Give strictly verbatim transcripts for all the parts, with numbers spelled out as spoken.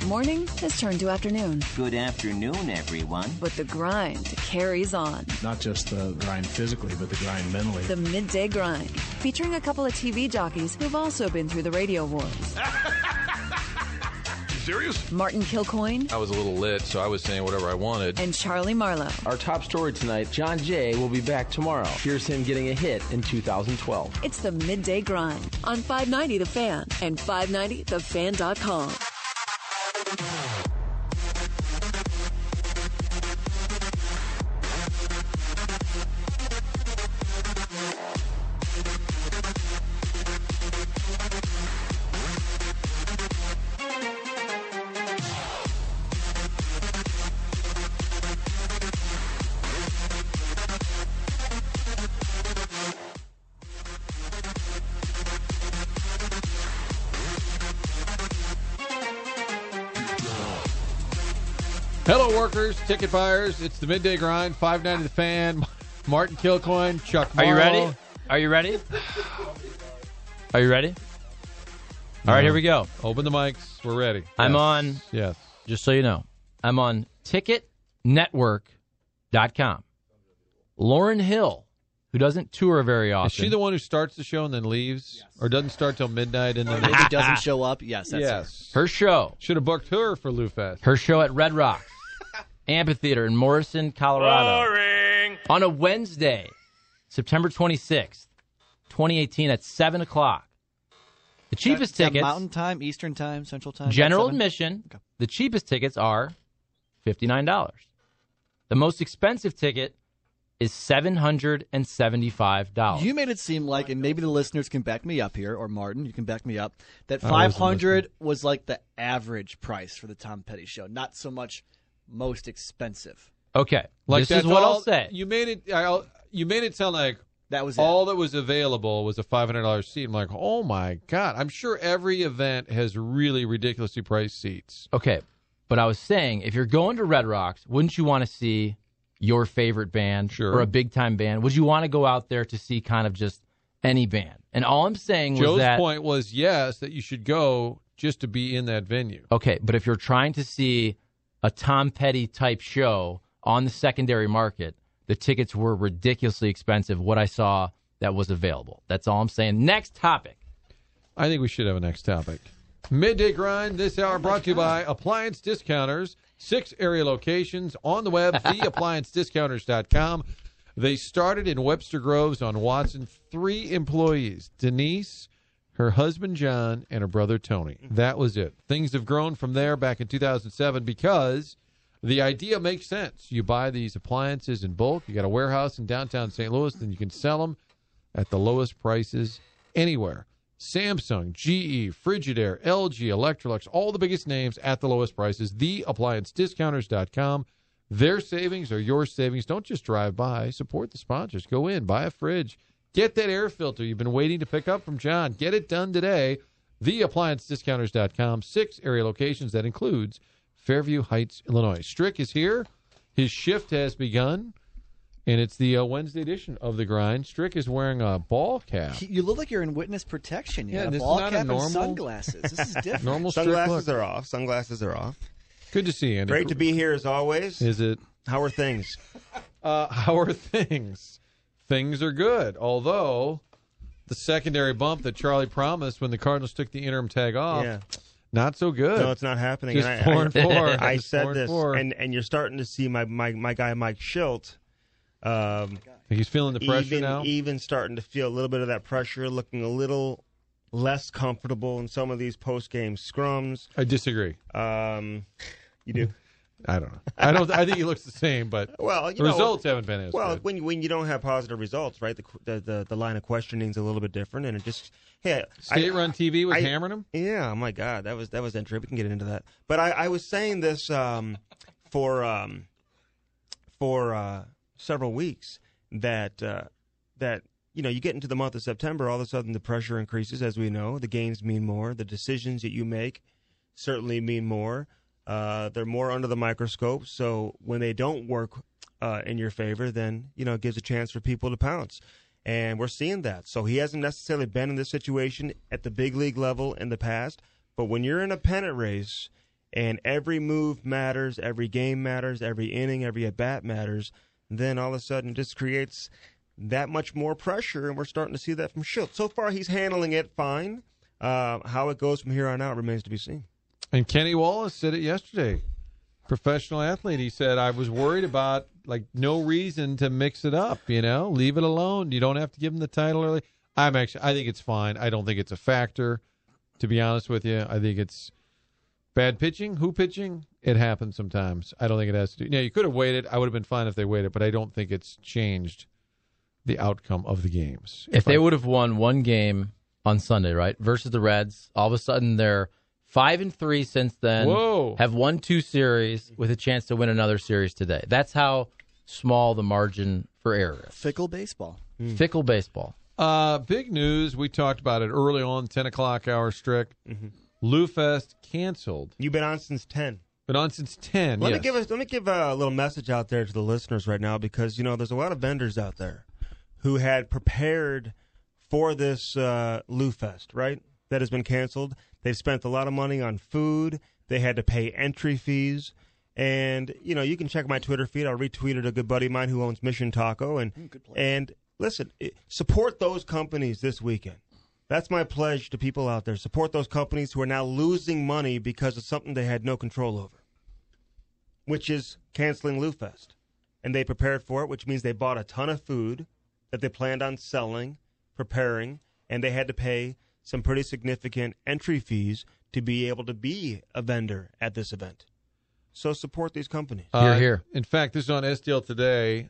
Morning has turned to afternoon. Good afternoon, everyone. But the grind carries on. Not just the grind physically, but the grind mentally. The Midday Grind, featuring a couple of T V jockeys who've also been through the radio wars. Serious? Martin Kilcoyne. I was a little lit, so I was saying whatever I wanted. And Charlie Marlowe. Our top story tonight, John Jay will be back tomorrow. Here's him getting a hit in two thousand twelve. It's the Midday Grind on five ninety The Fan and five ninety the fan dot com. Hello, workers, ticket buyers. It's the Midday Grind, five ninety The Fan. Martin Kilcoyne, Chuck Morrow. Are you ready? Are you ready? Are you ready? All right, here we go. Open the mics. We're ready. I'm Yes. on, Yes. just so you know, I'm on ticket network dot com. Lauren Hill, who doesn't tour very often. Is she the one who starts the show and then leaves? Yes. Or doesn't start till midnight and then Maybe doesn't show up? Yes, that's Yes. Her show. Should have booked her for Lou Fest. Her show at Red Rocks Amphitheater in Morrison, Colorado. Boring. On a Wednesday, September twenty-sixth, twenty eighteen at seven o'clock. The cheapest Is that tickets, Mountain Time, Eastern Time, Central Time? general seven? admission, Okay. the cheapest tickets are fifty-nine dollars. The most expensive ticket is seven hundred seventy-five dollars. You made it seem like, and maybe the listeners can back me up here, or Martin, you can back me up, that I five wasn't hundred was like the average price for the Tom Petty show, not so much most expensive. Okay, Like this is that's what all- I'll say. You made it. I, you made it sound like That was it. all that was available was a five hundred dollars seat. I'm like, oh my god! I'm sure every event has really ridiculously priced seats. Okay, but I was saying, if you're going to Red Rocks, wouldn't you want to see your favorite band Sure. or a big-time band? Would you want to go out there to see kind of just any band? And all I'm saying was Joe's that... point was yes, that you should go just to be in that venue. Okay, but if you're trying to see a Tom Petty-type show on the secondary market, the tickets were ridiculously expensive, what I saw that was available. That's all I'm saying. Next topic. I think we should have a next topic. Midday Grind this hour brought to you by Appliance Discounters. Six area locations on the web, the appliance discounters dot com. They started in Webster Groves on Watson. Three employees, Denise, her husband John, and her brother Tony. That was it. Things have grown from there back in two thousand seven because the idea makes sense. You buy these appliances in bulk. You got a warehouse in downtown Saint Louis, then you can sell them at the lowest prices anywhere. Samsung, G E, Frigidaire, L G, Electrolux, all the biggest names at the lowest prices. the appliance discounters dot com. Their savings are your savings. Don't just drive by. Support the sponsors. Go in, buy a fridge. Get that air filter you've been waiting to pick up from John. Get it done today. the appliance discounters dot com. Six area locations. That includes Fairview Heights, Illinois. Strick is here. His shift has begun. And it's the uh, Wednesday edition of The Grind. Strick is wearing a ball cap. You look like you're in witness protection. You Yeah, got this a is ball not a cap normal- and sunglasses. This is different. Normal Strick Sunglasses look. are off. Sunglasses are off. Good to see you, Andy. Great to be here as always. Is it? How are things? Uh, how are things? Things are good. Although the secondary bump that Charlie promised when the Cardinals took the interim tag off, Yeah. not so good. No, it's not happening. Just And I- four I, and four. I Just four said and this, four. and and you're starting to see my my, my guy Mike Schilt. Um, He's feeling the pressure even, now. Even starting to feel a little bit of that pressure, looking a little less comfortable in some of these post game scrums. I disagree. Um, you do. I don't know. I don't. I think he looks the same, but Well, you the know, results haven't been as Well, good. when you, when you don't have positive results, right? The the the, the line of questioning is a little bit different, and it just hey, State Run T V was I- hammering him. Yeah, oh my God, that was that was interesting. We can get into that, but I, I was saying this um, for um, for uh, several weeks that uh, that you know you get into the month of September, all of a sudden the pressure increases, as we know. The games mean more. The decisions that you make certainly mean more. Uh, they're more under the microscope. So when they don't work uh, in your favor, then you know it gives a chance for people to pounce. And we're seeing that. So he hasn't necessarily been in this situation at the big league level in the past. But when you're in a pennant race and every move matters, every game matters, every inning, every at-bat matters, then all of a sudden it just creates that much more pressure, and we're starting to see that from Shildt. So far, he's handling it fine. Uh, how it goes from here on out remains to be seen. And Kenny Wallace said it yesterday. Professional athlete. He said, I was worried about, like, no reason to mix it up, you know? Leave it alone. You don't have to give him the title early. I'm actually, I think it's fine. I don't think it's a factor, to be honest with you. I think it's bad pitching. Who pitching? It happens sometimes. I don't think it has to do. Yeah, you could have waited. I would have been fine if they waited, but I don't think it's changed the outcome of the games. If, if they I, would have won one game on Sunday, right, versus the Reds, all of a sudden they're five and three since then. Whoa. Have won two series with a chance to win another series today. That's how small the margin for error is. Fickle baseball. Mm. Fickle baseball. Uh, big news. We talked about it early on, ten o'clock hour Strick. Mm-hmm. Lou Fest canceled. You've been on since ten. Been on since ten. Let yes. me give us. Let me give a little message out there to the listeners right now, because you know there's a lot of vendors out there who had prepared for this uh, Lou Fest, right? That has been canceled. They've spent a lot of money on food. They had to pay entry fees. And, you know, you can check my Twitter feed. I retweeted a good buddy of mine who owns Mission Taco. And, mm, and listen, support those companies this weekend. That's my pledge to people out there. Support those companies who are now losing money because of something they had no control over, which is canceling Lou Fest. And they prepared for it, which means they bought a ton of food that they planned on selling, preparing, and they had to pay some pretty significant entry fees to be able to be a vendor at this event. So support these companies. Uh, here, here. In fact, this is on S D L Today.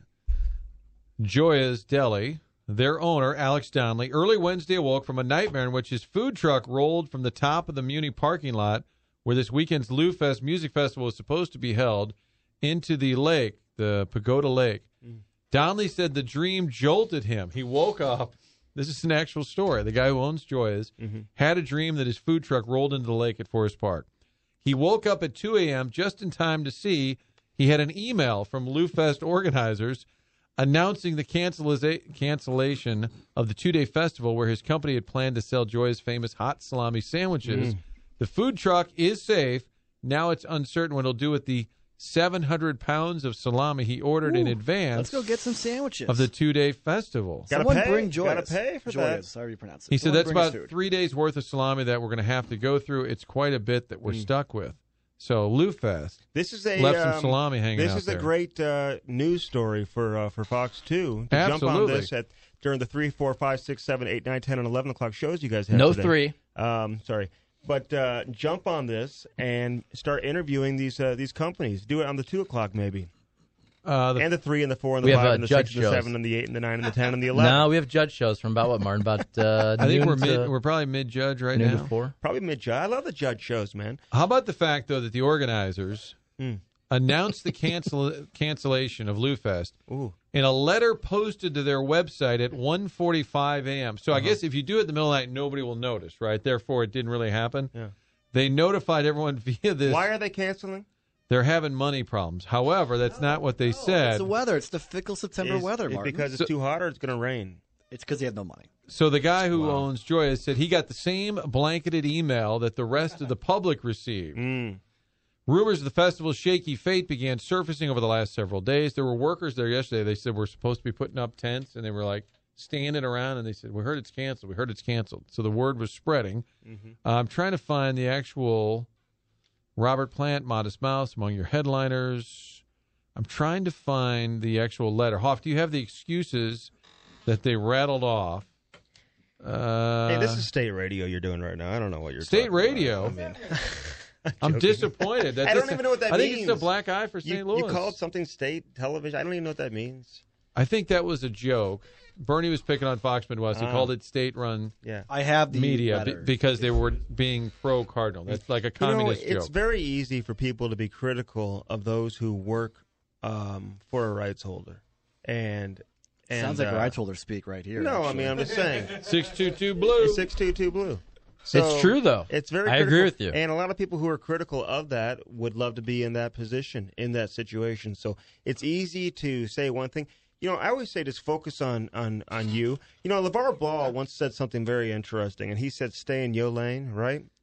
Joya's Deli, their owner, Alex Donnelly, early Wednesday awoke from a nightmare in which his food truck rolled from the top of the Muni parking lot where this weekend's Lou Fest Music Festival was supposed to be held into the lake, the Pagoda Lake. Mm. Donnelly said the dream jolted him. He woke up. This is an actual story. The guy who owns Joya's mm-hmm. had a dream that his food truck rolled into the lake at Forest Park. He woke up at two a.m. just in time to see he had an email from Lou Fest organizers announcing the canceliza- cancellation of the two-day festival where his company had planned to sell Joya's famous hot salami sandwiches. Mm. The food truck is safe. Now it's uncertain what he'll do with the seven hundred pounds of salami he ordered Ooh, in advance. Let's go get some sandwiches of the two-day festival. Gotta Someone pay. bring Joyous. Gotta pay for Joyous, that. however you pronounce it. He said Someone that's about food. three days worth of salami that we're going to have to go through. It's quite a bit that we're mm. stuck with. So Lou Fest. This is a left um, some salami hanging This out is there. a great uh, news story for uh, for Fox two. To Absolutely. jump on this at during the three, four, five, six, seven, eight, nine, ten, and eleven o'clock shows you guys have. No today. three. Um, sorry. But uh, jump on this and start interviewing these uh, these companies. Do it on the two o'clock maybe. Uh, the, and the three and the four and we the have, five uh, and the judge six and the shows. seven and the eight and the nine and the ten and the eleven. No, we have judge shows from about what, Martin? About uh, I think noon we're to, mid, we're probably mid judge right noon now. to four. Probably mid judge. I love the judge shows, man. How about the fact though that the organizers Mm. announced the cancel cancellation of Lou Fest Ooh. in a letter posted to their website at one forty-five a.m. So Uh-huh. I guess if you do it in the middle of the night, nobody will notice, right? Therefore, it didn't really happen. Yeah. They notified everyone via this. Why are they canceling? They're having money problems. However, that's not what they said. It's the weather. It's the fickle September Is weather, it Martin. because it's So- too hot or it's going to rain? It's because they have no money. So the guy who Wow. owns Joya said he got the same blanketed email that the rest of the public received. Mm. Rumors of the festival's shaky fate began surfacing over the last several days. There were workers there yesterday. They said we're supposed to be putting up tents, and they were like standing around, and they said, we heard it's canceled. We heard it's canceled. So the word was spreading. Mm-hmm. Uh, I'm trying to find the actual Robert Plant, Modest Mouse, among your headliners. I'm trying to find the actual letter. Hoff, do you have the excuses that they rattled off? Uh, Hey, this is state radio you're doing right now. I don't know what you're State talking radio? about. I mean, I'm joking. disappointed. That I don't doesn't- even know what that I think means. it's a black eye for You, Saint Louis. you call it something state television? I don't even know what that means. I think that was a joke. Bernie was picking on Fox Midwest. He Ah. called it state-run Yeah. I have the media be- letter. because they were being pro-Cardinal. That's like a communist you know, it's joke. very easy for people to be critical of those who work um, for a rights holder. And, and Sounds like uh, rights holder speak right here. No, I actually. mean, I'm just saying. six two two Blue. six two two Blue. So It's true, though. It's very I critical. agree with you. And a lot of people who are critical of that would love to be in that position, in that situation. So it's easy to say one thing. You know, I always say just focus on, on, on you. You know, LeVar Ball once said something very interesting, and he said, stay in your lane, right?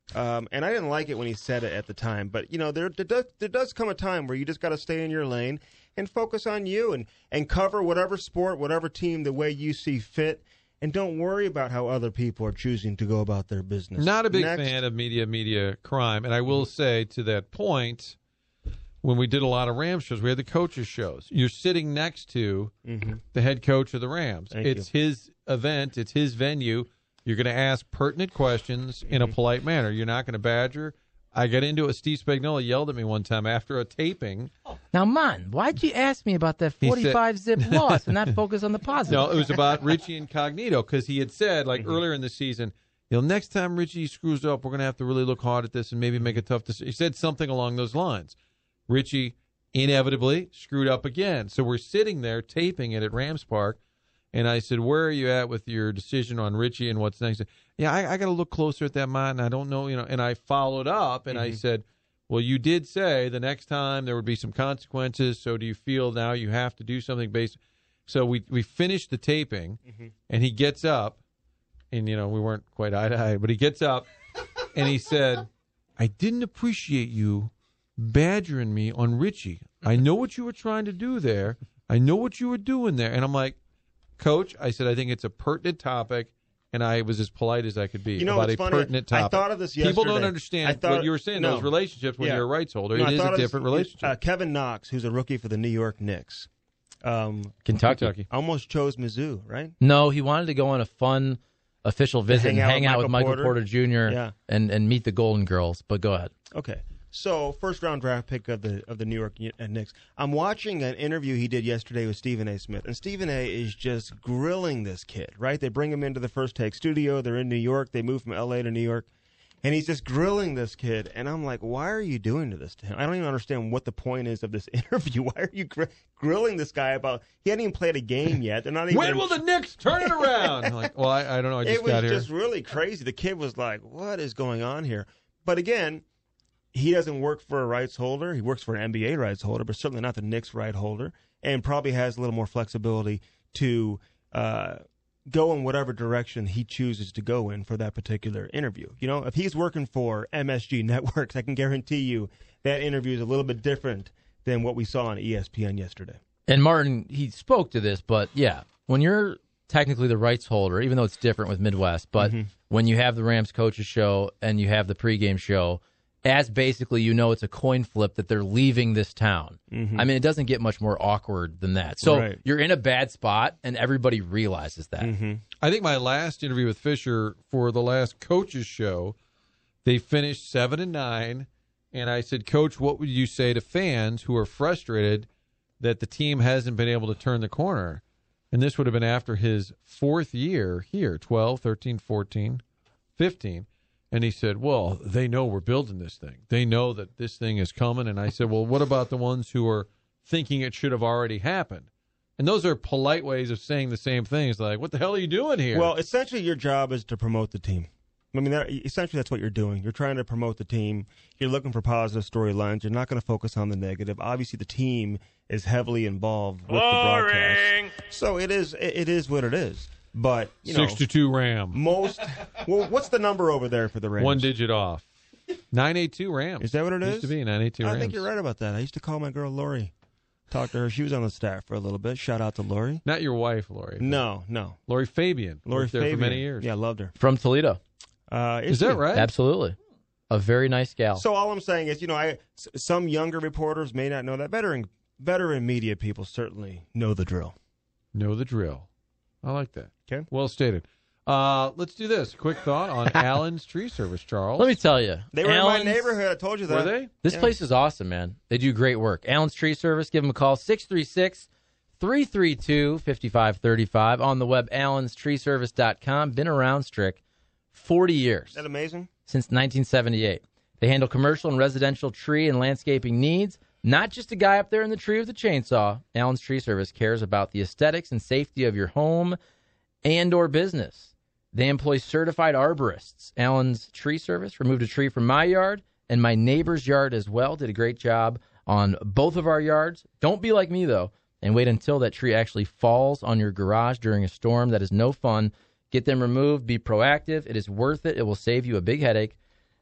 Um, and I didn't like it when he said it at the time. But, you know, there, there, does, there does come a time where you just got to stay in your lane and focus on you and, and cover whatever sport, whatever team the way you see fit. And don't worry about how other people are choosing to go about their business. Not a big Next. fan of media, media crime. And I will say to that point, when we did a lot of Rams shows, we had the coaches shows. You're sitting next to mm-hmm. the head coach of the Rams. Thank it's you. his event. It's his venue. You're going to ask pertinent questions in a polite manner. You're not going to badger. I got into it. Steve Spagnuolo yelled at me one time after a taping. Now, man, why'd you ask me about that forty-five zip loss and not focus on the positive? No, it was about Richie Incognito because he had said, like, Mm-hmm. earlier in the season, you know, next time Richie screws up, we're going to have to really look hard at this and maybe make a tough decision. He said something along those lines. Richie inevitably screwed up again. So we're sitting there taping it at Rams Park, and I said, where are you at with your decision on Richie and what's next? Yeah, I, I got to look closer at that, man, and I don't know, you know. And I followed up, and mm-hmm. I said, well, you did say the next time there would be some consequences, so do you feel now you have to do something based? So we, we finished the taping, mm-hmm. and he gets up, and, you know, we weren't quite eye to eye, but he gets up, and he said, I didn't appreciate you badgering me on Richie. I know what you were trying to do there. I know what you were doing there. And I'm like, Coach, I said, I think it's a pertinent topic, and I was as polite as I could be you know, about a funny? pertinent topic. I thought of this yesterday. People don't understand thought, what you were saying, no. those relationships when yeah. you're a rights holder. No, it is a different this, relationship. Uh, Kevin Knox, who's a rookie for the New York Knicks. Um, Kentucky. Kentucky. Almost chose Mizzou, right? No, he wanted to go on a fun official visit hang and out hang with out with Michael Michael Porter? Porter, Junior Yeah. and, and meet the Golden Girls. But go ahead. Okay. So, first round draft pick of the of the New York Knicks. I'm watching an interview he did yesterday with Stephen A. Smith, and Stephen A. is just grilling this kid, right? They bring him into the First Take studio. They're in New York. They moved from L A to New York, and he's just grilling this kid. And I'm like, why are you doing to this to him? I don't even understand what the point is of this interview. Why are you gr- grilling this guy about? He hadn't even played a game yet. They're not even. When will the Knicks turn it around? I'm like, well, I, I don't know. I just it was got here. just really crazy. The kid was like, what is going on here? But again, he doesn't work for a rights holder. He works for an N B A rights holder, but certainly not the Knicks right holder, and probably has a little more flexibility to uh, go in whatever direction he chooses to go in for that particular interview. You know, if he's working for M S G Networks, I can guarantee you that interview is a little bit different than what we saw on E S P N yesterday. And Martin, he spoke to this, but yeah, when you're technically the rights holder, even though it's different with Midwest, but mm-hmm. when you have the Rams coaches show and you have the pregame show, as basically you know it's a coin flip that they're leaving this town. Mm-hmm. I mean, it doesn't get much more awkward than that. So right. you're in a bad spot, and everybody realizes that. Mm-hmm. I think my last interview with Fisher for the last coaches show, they finished seven and nine, and I said, Coach, what would you say to fans who are frustrated that the team hasn't been able to turn the corner? And this would have been after his fourth year here, twelve, thirteen, fourteen, fifteen. And he said, well, they know we're building this thing. They know that this thing is coming. And I said, well, what about the ones who are thinking it should have already happened? And those are polite ways of saying the same thing. It's like, what the hell are you doing here? Well, essentially your job is to promote the team. I mean, that, essentially that's what you're doing. You're trying to promote the team. You're looking for positive storylines. You're not going to focus on the negative. Obviously, the team is heavily involved with Boring. the broadcast. So it is, it is what it is. But, you know, six to two Ram. Most. Well, what's the number over there for the Rams? One digit off. nine eight two Rams. Is that what it is? Used to be nine eight two Rams. I think you're right about that. I used to call my girl Lori. Talk to her. She was on the staff for a little bit. Shout out to Lori. Not your wife, Lori. No, no. Lori Fabian. Lori Worked there Fabian. for many years. Yeah, loved her. From Toledo. Uh, is is that she? right? Absolutely. A very nice gal. So all I'm saying is, you know, I some younger reporters may not know that. Veteran veteran media people certainly know the drill. Know the drill. I like that. Okay. Well stated. Uh, let's do this. Quick thought on Allen's Tree Service, Charles. Let me tell you. They were Allen's, in my neighborhood. I told you that. Were they? This yeah. place is awesome, man. They do great work. Allen's Tree Service. Give them a call, six three six, three three two, five five three five. On the web, allens tree service dot com. Been around, Strick, forty years. Is that amazing? Since nineteen seventy-eight. They handle commercial and residential tree and landscaping needs. Not just a guy up there in the tree with a chainsaw. Allen's Tree Service cares about the aesthetics and safety of your home and or business. They employ certified arborists. Allen's Tree Service removed a tree from my yard and my neighbor's yard as well. Did a great job on both of our yards. Don't be like me, though, and wait until that tree actually falls on your garage during a storm. That is no fun. Get them removed. Be proactive. It is worth it. It will save you a big headache.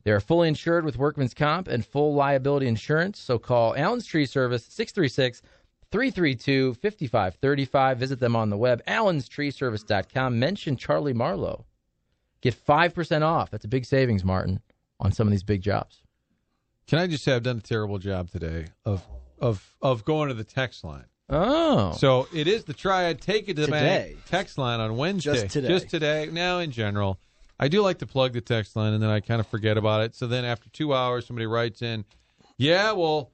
They are fully insured with workman's comp and full liability insurance. So call Allen's Tree Service, six three six, three three two, five five three five. Visit them on the web, allens tree service dot com. Mention Charlie Marlowe. Get five percent off. That's a big savings, Martin, on some of these big jobs. Can I just say I've done a terrible job today of of of going to the text line. Oh. So it is the Triad Take It to the Today. Bank text line on Wednesday. Just today. Just today. Now, in general, I do like to plug the text line, and then I kind of forget about it. So then after two hours, somebody writes in, yeah, well,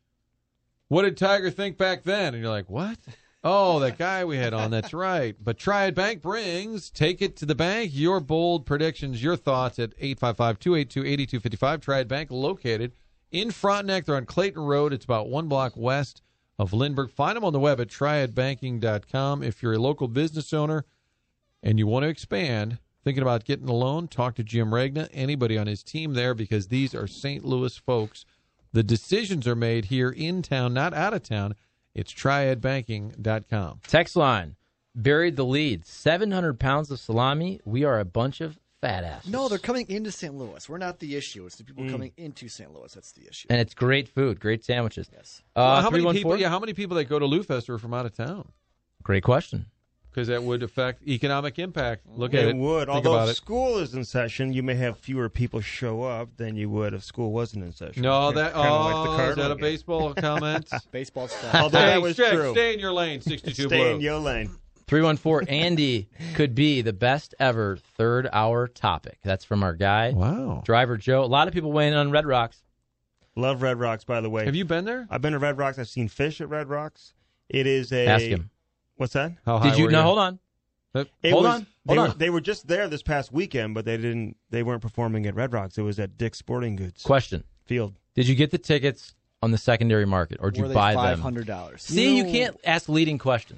what did Tiger think back then? And you're like, what? Oh, that guy we had on. That's right. But Triad Bank brings Take It to the Bank. Your bold predictions, your thoughts at eight five five, two eight two, eight two five five. Triad Bank located in Frontenac. They're on Clayton Road. It's about one block west of Lindbergh. Find them on the web at triad banking dot com. If you're a local business owner and you want to expand, thinking about getting a loan, talk to Jim Regna, anybody on his team there, because these are Saint Louis folks. The decisions are made here in town, not out of town. It's triad banking dot com. Text line. Buried the lead. seven hundred pounds of salami. We are a bunch of fat asses. No, they're coming into Saint Louis. We're not the issue. It's the people coming into Saint Louis. That's the issue. And it's great food, great sandwiches. Yes. Uh, Well, how many three one four? people? Yeah, how many people that go to Lou Fest are from out of town? Great question. Because that would affect economic impact. Look at It it. would. Think Although about if it. school is in session, you may have fewer people show up than you would if school wasn't in session. No, Kinda- that kinda oh, like the is Cardinal that a game. baseball comment? Baseball stuff. Although Hey, that was stay, true. stay in your lane, sixty-two Stay blue. in your lane. three one four, Andy could be the best ever third hour topic. That's from our guy, Wow. Driver Joe. A lot of people weighing in on Red Rocks. Love Red Rocks, by the way. Have you been there? I've been to Red Rocks. I've seen fish at Red Rocks. It is a. Ask him. What's that? How high Did you? were No, hold on. That- It Hold was, on, They, hold were, on. they were just there this past weekend, but they didn't. They weren't performing at Red Rocks. It was at Dick's Sporting Goods Question. Field. Did you get the tickets on the secondary market, or did Were you they buy five them? hundred dollars? See, you can't ask leading questions.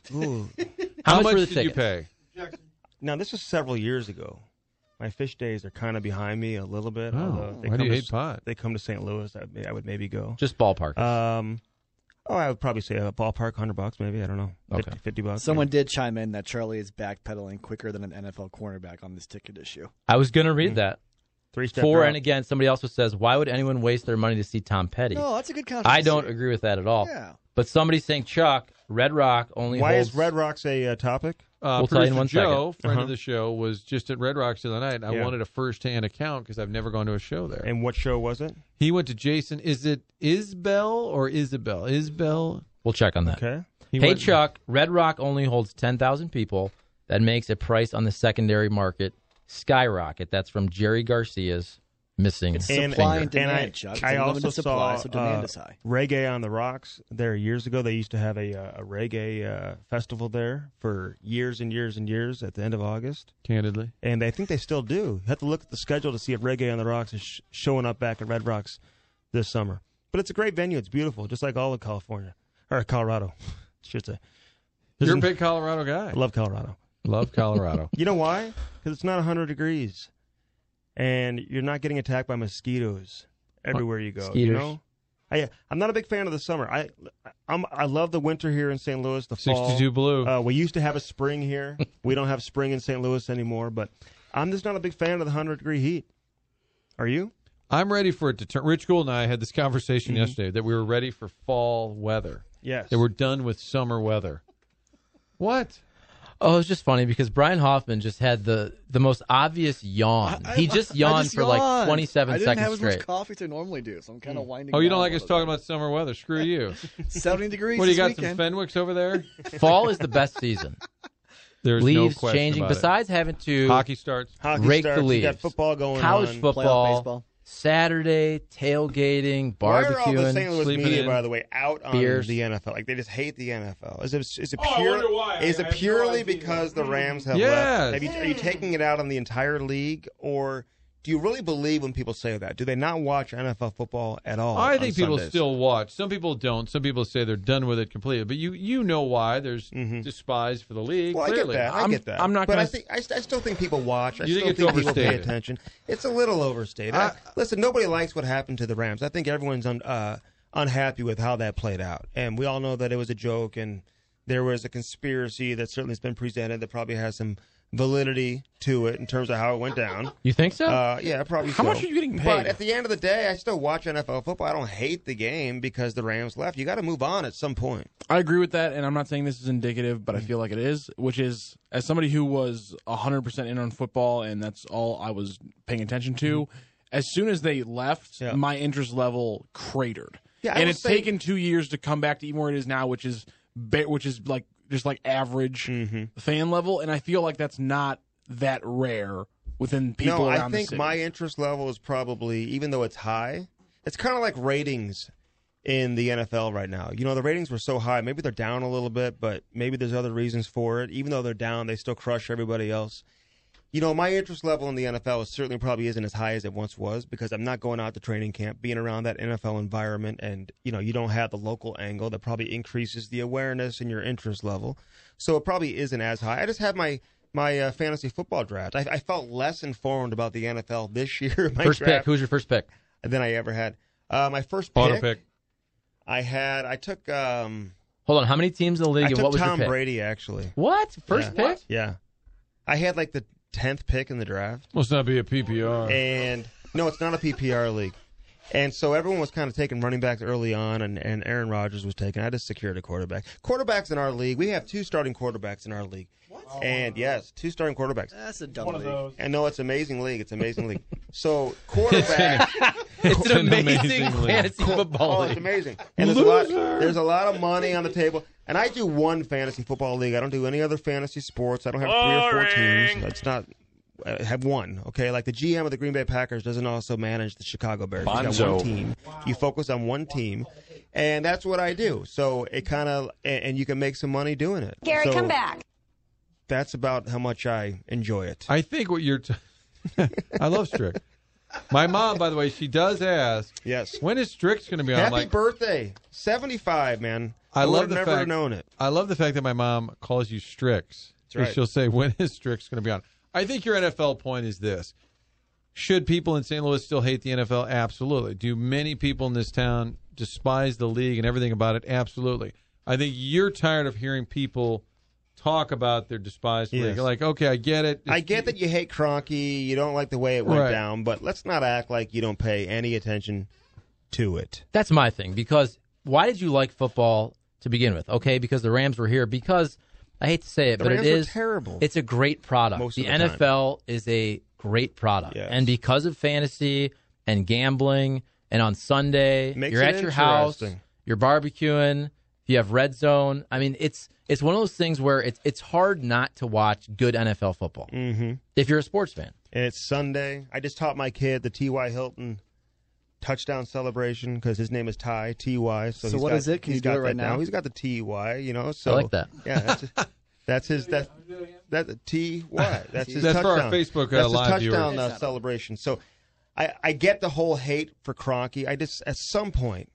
How, How, much, much were the did tickets? you pay? Now this was several years ago. My fish days are kind of behind me a little bit. Oh, although they why do come you to, hate pot? They come to Saint Louis. I, may- I would maybe go. Just ballpark. Um, oh, I would probably say a ballpark, hundred bucks, maybe. I don't know. Okay. fifty, fifty bucks. Someone did chime in that Charlie is backpedaling quicker than an N F L cornerback on this ticket issue. I was going to read that. three step For drop. and against, somebody also says, why would anyone waste their money to see Tom Petty? No, that's a good conversation. I don't agree with that at all. Yeah. But somebody's saying, Chuck, Red Rock only Why holds... is Red Rocks a uh, topic? Uh, We'll tell you in producer one Joe, second. friend Uh-huh. of the show, was just at Red Rocks the other night. I Yeah. wanted a first-hand account because I've never gone to a show there. And what show was it? He went to Jason. Is it Isbell or Isabel? Isbell. We'll check on that. Okay. He Hey, went- Chuck, Red Rock only holds ten thousand people. That makes a price on the secondary market skyrocket. That's from Jerry Garcia's Missing It's And- supply and- and demand, and I- Chuck. It's I a also limited supply, saw, so demand uh, is high. Reggae on the Rocks there years ago. They used to have a, uh, a reggae uh, festival there for years and years and years at the end of August. Candidly. And I think they still do. You have to look at the schedule to see if Reggae on the Rocks is sh- showing up back at Red Rocks this summer. But it's a great venue. It's beautiful, just like all of California. Or Colorado, I should say. You're a There's an- big Colorado guy. I love Colorado. Love Colorado. You know why? Because it's not one hundred degrees. And you're not getting attacked by mosquitoes everywhere you go. You Skeeters. know? I, I'm not a big fan of the summer. I I'm, I love the winter here in Saint Louis, the fall. sixty-two blue. Uh, we used to have a spring here. We don't have spring in Saint Louis anymore. But I'm just not a big fan of the one hundred degree heat. Are you? I'm ready for it to turn. Rich Gould and I had this conversation Mm-hmm. yesterday that we were ready for fall weather. Yes. That we're done with summer weather. What? Oh, it's just funny because Brian Hoffman just had the, the most obvious yawn. I- he just I yawned just for like yawned. twenty-seven I didn't seconds have as straight. much coffee as I normally do, so I'm kind of winding Oh, you down don't like a us little talking about summer weather? Screw you. bit. seventy degrees What do you this got? weekend. Some Fenwicks over there? Fall is the best season. There's no Leaves question changing. about it. Besides having to Hockey starts. Hockey rake starts, the leaves. You got football going college on. Playoff football, baseball. Saturday, tailgating, Why are all the barbecuing. Saint Louis sleeping media, in. by the way, out on Beers. the N F L? Like they just hate the N F L. Is it is it Oh, I pure? wonder why. Is I- it I have no purely idea. because the Rams have Yes. left? Have you, are you taking it out on the entire league, or do you really believe when people say that? Do they not watch N F L football at all? I on think people Sundays? still watch. Some people don't. Some people say they're done with it completely. But you you know why. There's despise for the league. Well, I get clearly. that. I I'm- get that. I'm not But gonna I think I, st- I still think people watch. I You still think it's people pay overstated? attention. It's a little overstated. I, I- listen, nobody likes what happened to the Rams. I think everyone's un, uh, unhappy with how that played out, and we all know that it was a joke, and there was a conspiracy that certainly has been presented that probably has some validity to it in terms of how it went down. You think so? Uh, yeah, probably How so. much are you getting paid? But at the end of the day, I still watch N F L football. I don't hate the game because the Rams left. You got to move on at some point. I agree with that, and I'm not saying this is indicative, but I feel like it is, which is, as somebody who was one hundred percent in on football, and that's all I was paying attention to, as soon as they left, Yeah. my interest level cratered. Yeah, I and will it's say- taken two years to come back to even where it is now, which is ba- which is like just like average Mm-hmm. fan level, and I feel like that's not that rare within people no, around I think the city. my interest level is probably, even though it's high, it's kind of like ratings in the N F L right now. You know, the ratings were so high. Maybe they're down a little bit, but maybe there's other reasons for it. Even though they're down, they still crush everybody else. You know, my interest level in the N F L is certainly probably isn't as high as it once was because I'm not going out to training camp, being around that N F L environment, and, you know, you don't have the local angle that probably increases the awareness and your interest level. So it probably isn't as high. I just had my my uh, fantasy football draft. I, I felt less informed about the N F L this year. My first draft pick. Who's your first pick? than I ever had. Uh, my first pick, Auto pick. I had, I took, um, Hold on. How many teams in the league, I and took what was Tom your pick? Brady, actually. What? First Yeah. pick? Yeah. I had like the tenth pick in the draft. Must not be a P P R. And no, it's not a P P R league. And so everyone was kind of taking running backs early on, and, and Aaron Rodgers was taken. I just secured a quarterback. Quarterbacks in our league, we have two starting quarterbacks in our league. What? And yes, two starting quarterbacks. That's a dumb league. And no, it's an amazing league. It's an amazing league. So quarterback. It's an an amazing, amazing league. fantasy football Oh, league. it's amazing. And there's a lot. There's a lot of money on the table. And I do one fantasy football league. I don't do any other fantasy sports. I don't have three or four teams. It's not. I have one. Okay, like the G M of the Green Bay Packers doesn't also manage the Chicago Bears. He's got one team. You focus on one team, and that's what I do. So it kind of, and, and you can make some money doing it. Gary, so come back. That's about how much I enjoy it. I think what you're. T- I love Strick. My mom, by the way, she does ask. Yes. When is Strick's going to be on? I'm Happy like, birthday, seventy-five, man. I would love have the never fact. known it. I love the fact that my mom calls you Strix. That's right. She'll say, "When is Strix going to be on?" I think your N F L point is this: should people in Saint Louis still hate the N F L? Absolutely. Do many people in this town despise the league and everything about it? Absolutely. I think you're tired of hearing people talk about their despised Yes. league. Like, okay, I get it. I It's- get that you hate Kroenke, you don't like the way it went Right. down, but let's not act like you don't pay any attention to it. That's my thing. Because why did you like football to begin with? Okay, because the Rams were here. Because I hate to say it, The but Rams it were is terrible. It's a great product. Most the, of the N F L is a great product, Yes. and because of fantasy and gambling, and on Sunday Makes you're it at your house, interesting. you're barbecuing. You have Red Zone. I mean, it's it's one of those things where it's it's hard not to watch good N F L football Mm-hmm. if you're a sports fan. And it's Sunday. I just taught my kid the T Y. Hilton touchdown celebration because his name is Ty, T Y. So, So he's what got, is it? Can he's you do got it right that now? down. He's got the T Y, you know. So I like that. Yeah, that's his, that's his that that T Y. That's his That's for our touchdown. Facebook, uh, That's his live viewers. touchdown uh, celebration. So I I get the whole hate for Kroenke. I just at some point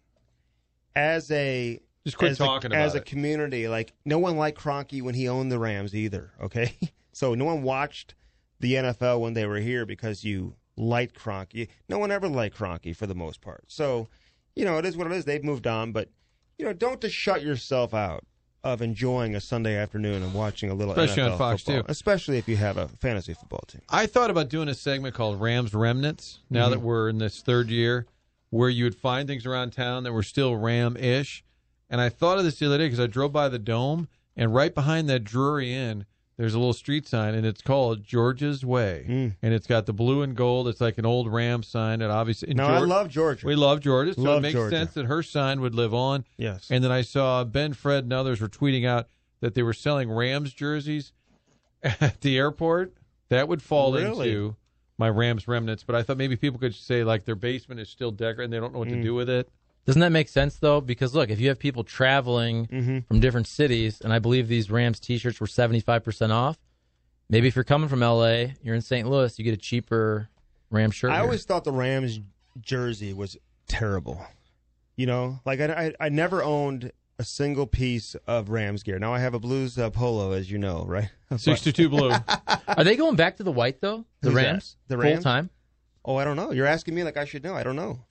as a Just quit as talking a, about as a it. community, like no one liked Kroenke when he owned the Rams either. Okay, so no one watched the N F L when they were here because you liked Kroenke. No one ever liked Kroenke for the most part. So, you know, it is what it is. They've moved on, but you know, don't just shut yourself out of enjoying a Sunday afternoon and watching a little Especially N F L on Fox, football, too. especially if you have a fantasy football team. I thought about doing a segment called Rams Remnants now Mm-hmm. that we're in this third year, where you would find things around town that were still Ram-ish. And I thought of this the other day because I drove by the Dome, and right behind that Drury Inn, there's a little street sign, and it's called Georgia's Way. Mm. And it's got the blue and gold. It's like an old Ram sign. And obviously, in No, I Geor- love Georgia. We love Georgia, so Love it makes Georgia. sense that her sign would live on. Yes. And then I saw Ben, Fred, and others were tweeting out that they were selling Rams jerseys at the airport. That would fall Really? into my Rams remnants. But I thought maybe people could say, like, their basement is still decorated and they don't know what Mm. to do with it. Doesn't that make sense, though? Because, look, if you have people traveling Mm-hmm. from different cities, and I believe these Rams T-shirts were seventy-five percent off, maybe if you're coming from L A, you're in Saint Louis, you get a cheaper Ram shirt. I here. always thought the Rams jersey was terrible. You know, like I, I, I never owned a single piece of Rams gear. Now I have a Blues uh, polo, as you know, right? sixty-two blue. Are they going back to the white, though? The Who's that? Rams? The Rams? Full time? Oh, I don't know. You're asking me like I should know. I don't know.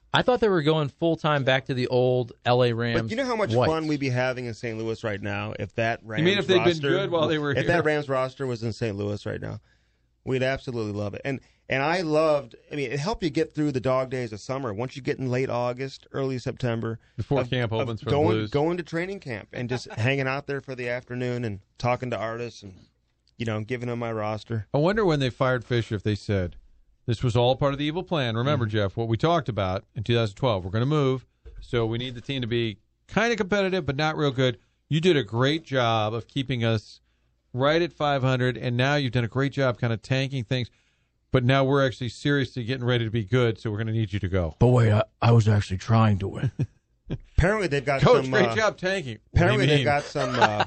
I thought they were going full time back to the old L A Rams. But you know how much white. fun we'd be having in Saint Louis right now if that Rams You mean if they'd roster, been good while they were if here? that Rams roster was in Saint Louis right now? We'd absolutely love it. And and I loved, I mean, it helped you get through the dog days of summer. Once you get in late August, early September. Before of, camp of opens for the going, Blues. Going to training camp and just hanging out there for the afternoon and talking to artists and, you know, giving them my roster. I wonder when they fired Fisher if they said, this was all part of the evil plan. Remember, Mm-hmm. Jeff, what we talked about in two thousand twelve. We're going to move, so we need the team to be kind of competitive but not real good. You did a great job of keeping us right at five hundred, and now you've done a great job kind of tanking things. But now we're actually seriously getting ready to be good, so we're going to need you to go. But wait, I, I was actually trying to win. Apparently they've got Coach, some... great uh, job tanking. What do you Apparently they've mean? got some uh,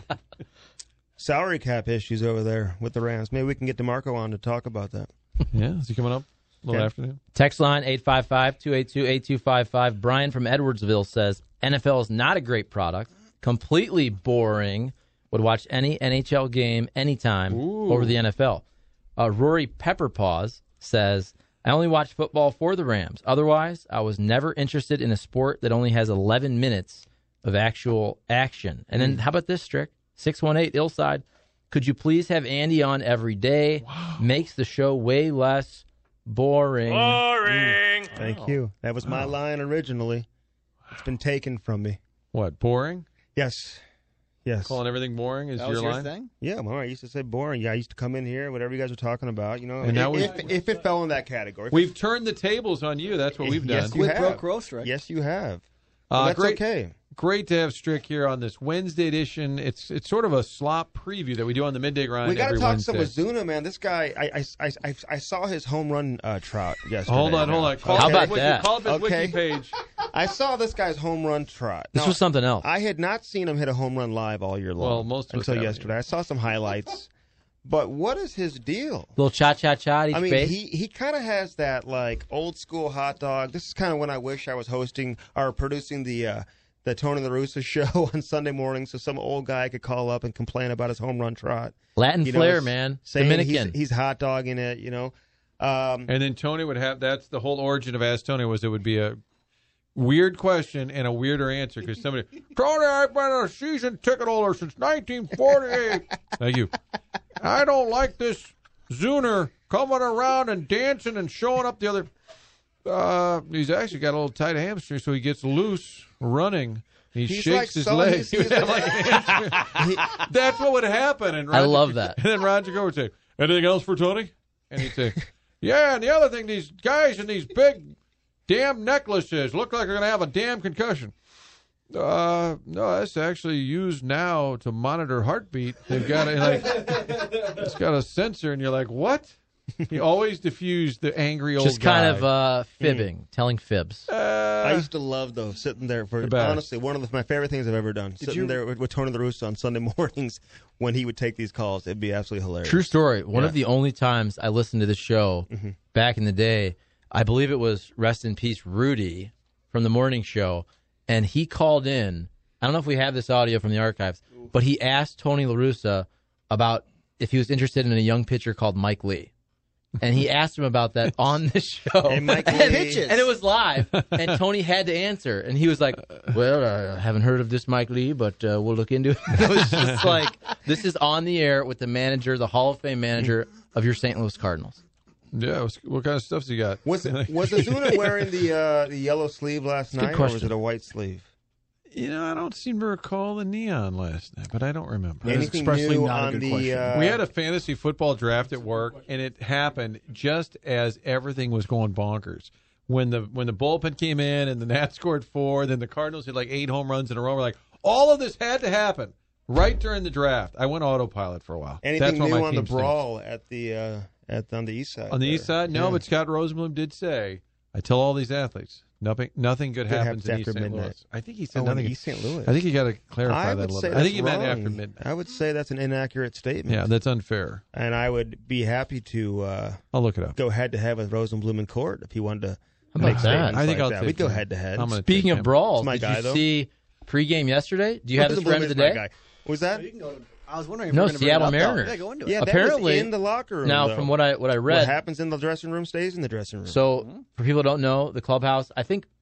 salary cap issues over there with the Rams. Maybe we can get DeMarco on to talk about that. Yeah, is he coming up a little Okay. afternoon? Text line eight five five, two eight two, eight two five five. Brian from Edwardsville says, N F L is not a great product. Completely boring. Would watch any N H L game anytime Ooh. over the N F L. Uh, Rory Pepperpaws says, I only watch football for the Rams. Otherwise, I was never interested in a sport that only has eleven minutes of actual action. And then how about this, Strick? six one eight Illside. Could you please have Andy on every day? Wow. Makes the show way less boring. Boring. Thank you. That was my line originally. It's been taken from me. What, boring? Yes. Yes. Calling everything boring is That your was your line? thing? Yeah, well, I used to say boring. Yeah, I used to come in here, whatever you guys were talking about, you know. And now if, we've- if, if it fell in that category. If We've turned the tables on you. That's what we've done. Yes, you Quid have. pro quo, Strick. Yes, you have. Uh, Well, that's great, okay. Great to have Strick here on this Wednesday edition. It's it's sort of a slop preview that we do on the midday grind. We got to every talk Wednesday. some Ozuna, man. This guy, I, I, I, I, I saw his home run uh, trot yesterday. Hold on, hold on. Call How up about his wiki- that? Call up his Okay. wiki page. I saw this guy's home run trot. This Now, was something else. I had not seen him hit a home run live all year long. Well, most of us until haven't yesterday. I saw some highlights. But what is his deal? Little cha-cha-cha at each I mean, base. he, he kind of has that, like, old-school hot dog. This is kind of when I wish I was hosting or producing the uh, the Tony La Russa show on Sunday morning so some old guy could call up and complain about his home run trot. Latin You know, flair, s- man. saying Dominican. He's, he's hot dogging it, you know. Um, And then Tony would have, that's the whole origin of Ask Tony, was it would be a weird question and a weirder answer because somebody, Tony, I've been a season ticket holder since nineteen forty-eight. Thank you. I don't like this Zuner coming around and dancing and showing up the other. Uh, he's actually got a little tight hamstring, so he gets loose running. He He's shakes like his so- legs. he's- he's He would have like a hamstring. That's what would happen. And I Roger, love that. And then Roger Go would say, anything else for Tony? And he'd say, yeah, and the other thing, these guys in these big damn necklaces look like they're going to have a damn concussion. Uh, no, that's actually used now to monitor heartbeat. They've got a, like, it's got a sensor, and you're like, what? He always diffused the angry old Just kind guy. of uh, fibbing, telling fibs. Uh, I used to love those sitting there for The best. honestly one of the, my favorite things I've ever done. sitting you- there with, with Tony La Russa on Sunday mornings when he would take these calls, it'd be absolutely hilarious. True story. One Yeah. of the only times I listened to the show back in the day, I believe it was Rest in Peace Rudy from the morning show, and he called in. I don't know if we have this audio from the archives, but he asked Tony La Russa about if he was interested in a young pitcher called Mike Lee. And he asked him about that on the show. Hey, Mike and, Lee. Pitches. and it was live. And Tony had to answer. And he was like, well, I haven't heard of this Mike Lee, but uh, we'll look into it. It was just like, this is on the air with the manager, the Hall of Fame manager of your Saint Louis Cardinals. yeah, what what kind of stuff's he got? Was was Ozuna wearing the uh, the yellow sleeve last a good night, or was question. it a white sleeve? You know, I don't seem to recall the neon last night, but I don't remember. That is Anything expressly new not a on good the? question. Uh, We had a fantasy football draft at work, and it happened just as everything was going bonkers. When the when the bullpen came in and the Nats scored four, then the Cardinals had like eight home runs in a row. We're like, all of this had to happen right during the draft. I went autopilot for a while. anything That's what new my on the team stinks. brawl at the uh, at on the east side? On the there? east side? No, Yeah. but Scott Rosenblum did say, I tell all these athletes, nothing nothing good Good happens happens in East after Saint midnight. Louis. I think he said Oh, in nothing. East Saint Louis. I think you got to clarify I that a would little say bit. I think that's he meant wrong. after midnight. I would say that's an inaccurate statement. Yeah, that's unfair. and I would be happy to uh, I'll look it up. go head to head with Rosenblum in court if he wanted to How about make that? statements I think like I'll that. take We'd go him. head to head. I'm gonna Speaking take of him. brawls, It's my did guy, you though. see pregame yesterday? Do you have this for him Rosenblum is today? my guy. Was that? You can go to, I was wondering if No, we're gonna bring Seattle it up, though. Mariners. Yeah, go into it. Yeah, that Apparently- was in the locker room. Now, though. from what I what I what read, happens in the dressing room stays in the dressing room. so for people who don't know, the clubhouse, I think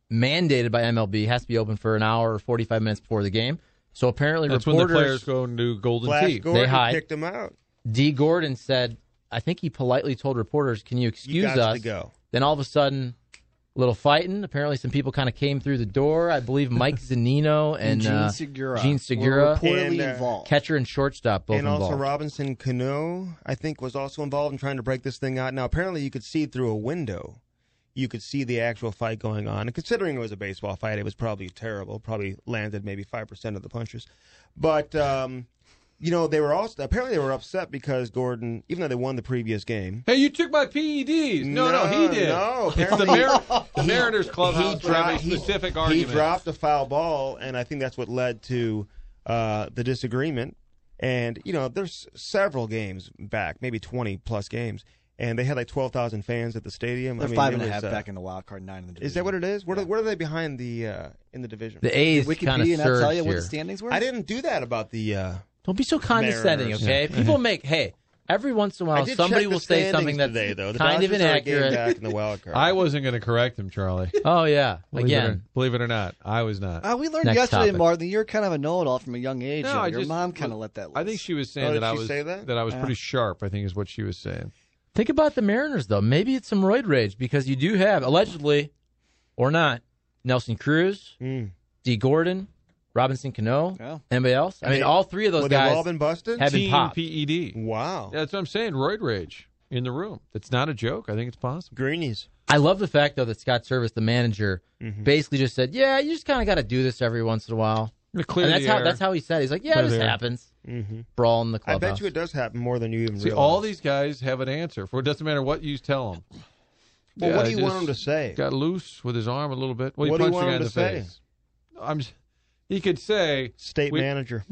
mandated by M L B, has to be open for an hour or forty-five minutes before the game. So apparently That's reporters... when the players go and do golden Flash tee. Gordon They hide. kicked him out. D. Gordon said, I think he politely told reporters, can you excuse You got us? to go. Then all of a sudden, a little fighting. Apparently some people kind of came through the door. I believe Mike Zunino and, And Gene uh, Segura Gene were Segura, reportedly And, uh, involved. catcher and shortstop, both and also involved. Robinson Cano, I think, was also involved in trying to break this thing out. Now, apparently you could see through a window. You could see the actual fight going on. And considering it was a baseball fight, it was probably terrible. Probably landed maybe five percent of the punches. But, um, you know, they were also, apparently they were upset because Gordon, even though they won the previous game. Hey, you took my P E Ds. No, no, No, he did. no, It's the Mar- Mariners clubhouse he would have a dropped- he- specific he, argument. dropped a foul ball, and I think that's what led to uh, the disagreement. And, you know, there's several games back, maybe twenty-plus games. And they had like twelve thousand fans at the stadium. They're I mean, five it and a was, half uh, back in the wild card, nine in the division. Is that what it is? What, are, what are they behind the uh, in the division? The A's Did kind of Wikipedia not tell surged you what here. the standings were? I didn't do that about the. Uh, Don't be so condescending, Mariners. okay? People make, hey, every once in a I while did somebody check the will say something standings that's today, though. The kind of Dodgers are a game inaccurate. back in the wild card. I wasn't going to correct him, Charlie. Oh, yeah. Believe Again. It or, believe it or not, I was not. Uh, we learned Next yesterday, topic. Martin, you're kind of a know-it-all from a young age. No, Your I just- mom kind of let that loose. I think she was saying Oh, that did I she was say that? I was Yeah. pretty sharp, I think is what she was saying. Think about the Mariners, though. Maybe it's some roid rage because you do have, allegedly or not, Nelson Cruz, Mm. D. Gordon, Robinson Cano, Yeah. anybody else? I And mean, they- all three of those Well, guys they've all been busted? have been Team popped. P E D. Wow. That's what I'm saying. Roid rage in the room. It's not a joke. I think it's possible. Greenies. I love the fact, though, that Scott Service, the manager, Mhm. basically just said, yeah, you just kind of got to do this every once in a while. To clear And that's the how air. that's how he said it. He's like, yeah, Clear this the air. happens. Mm-hmm. Brawl in the I clubhouse. bet you it does happen more than you even See, realize. all these guys have an answer for it. Doesn't matter what you tell them. Well, what do you want him to say? Got loose with his arm a little bit. Well, he What do you punched the want guy him in the to say? face. I'm. s- He could say State we- manager.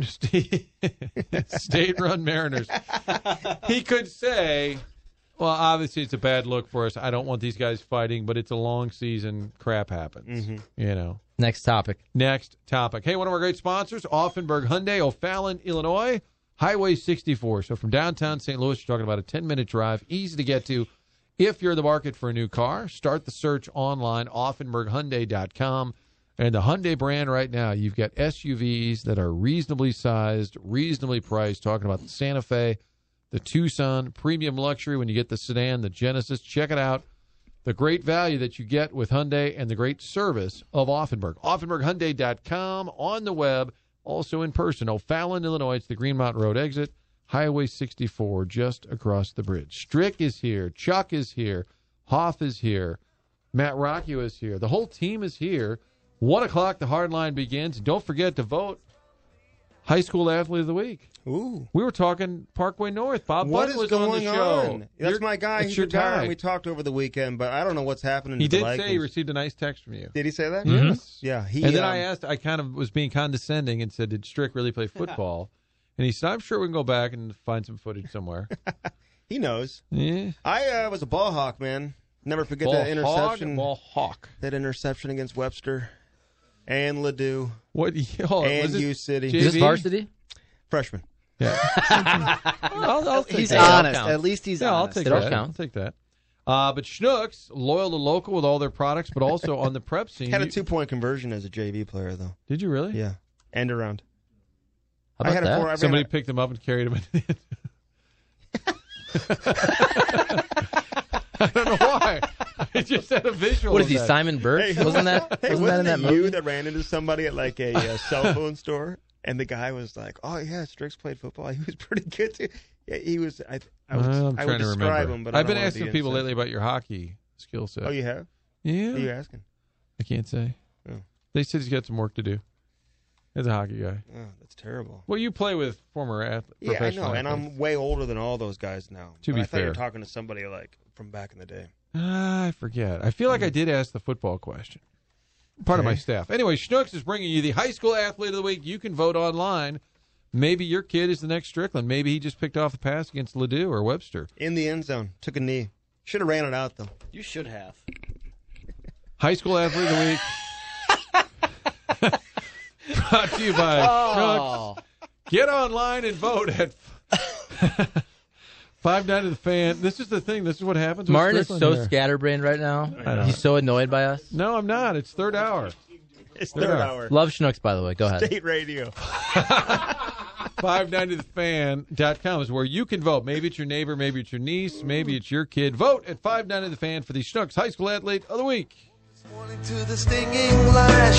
state-run Mariners. He could say, "Well, obviously it's a bad look for us. I don't want these guys fighting, but it's a long season. Crap happens. Mhm. You know." Next topic. Next topic. Hey, one of our great sponsors, Offenburg Hyundai, O'Fallon, Illinois, Highway sixty-four. So from downtown Saint Louis, you're talking about a ten-minute drive, easy to get to. If you're in the market for a new car, start the search online, Offenburg Hyundai dot com. And the Hyundai brand right now, you've got S U Vs that are reasonably sized, reasonably priced. Talking about the Santa Fe, the Tucson, premium luxury when you get the sedan, the Genesis. Check it out. The great value that you get with Hyundai and the great service of Offenburg. Offenburg Hyundai dot com, on the web, also in person. O'Fallon, Illinois. It's the Greenmount Road exit, Highway sixty-four, just across the bridge. Strick is here. Chuck is here. Hoff is here. Matt Rocchio is here. The whole team is here. One o'clock, the hard line begins. Don't forget to vote High School Athlete of the Week. Ooh. We were talking Parkway North. Bob What Butt is was going on the show. on? That's You're- my guy. It's He's your retired. guy. We talked over the weekend, but I don't know what's happening. He to did the say he Vikings. received a nice text from you. Did he say that? Yes. Yeah. He, and then um, I asked, I kind of was being condescending and said, did Strick really play football? And he said, I'm sure we can go back and find some footage somewhere. He knows. Yeah. I uh, was a ball hawk, man. Never forget Ball that interception. hog, ball hawk. That interception against Webster and Ladue What? Oh, and was it U City. J V? Is this varsity? Freshman. Yeah. I'll, I'll take He's that. honest. counts. At least he's Yeah, I'll honest. take It all that. counts. I'll take that. Uh, but Schnucks, loyal to local with all their products, but also on the prep scene. Had a You- two-point conversion as a J V player, though. Did you really? Yeah. End around. How I about had that? a four. I Somebody ran a- picked him up and carried him in. I don't know why. I just had a visual. What of is he, that. Simon Birch? Hey, wasn't that, Hey, wasn't that in wasn't that it movie? you that ran into somebody at like a uh, cell phone store, and the guy was like, "Oh yeah, Strix played football. He was pretty good too." Yeah, he was. I, I, was, Well, I'm I trying would to describe remember. him, but I I've don't been wanna asking be people lately insensitive. about your hockey skill set. Oh, you have? Yeah. Who are you asking? I can't say. Oh. They said he's got some work to do. As a hockey guy. Oh, that's terrible. Well, you play with former athlete, Yeah, I professional know, and athletes. I'm way older than all those guys now. To But be I thought you fair. were talking to somebody like from back in the day. Ah, I forget. I feel like I did ask the football question. Part of my Okay. staff. Anyway, Schnucks is bringing you the High School Athlete of the Week. You can vote online. Maybe your kid is the next Strickland. Maybe he just picked off a pass against Ladue or Webster. In the end zone, took a knee. Should have ran it out though. You should have. High School Athlete of the Week. Brought to you by Schnucks. Oh. Get online and vote at five nine to the fan. This is the thing. This is what happens with Martin is Strickland so here. scatterbrained right now. I know. He's so annoyed by us. No, I'm not. It's third hour. It's third Yeah. hour. Love Schnucks, by the way. Go ahead. State radio. five ninety the fan dot com is where you can vote. Maybe it's your neighbor, maybe it's your niece, maybe it's your kid. Vote at five ninety the fan for the Schnucks High School Athlete of the Week. To the stinging lash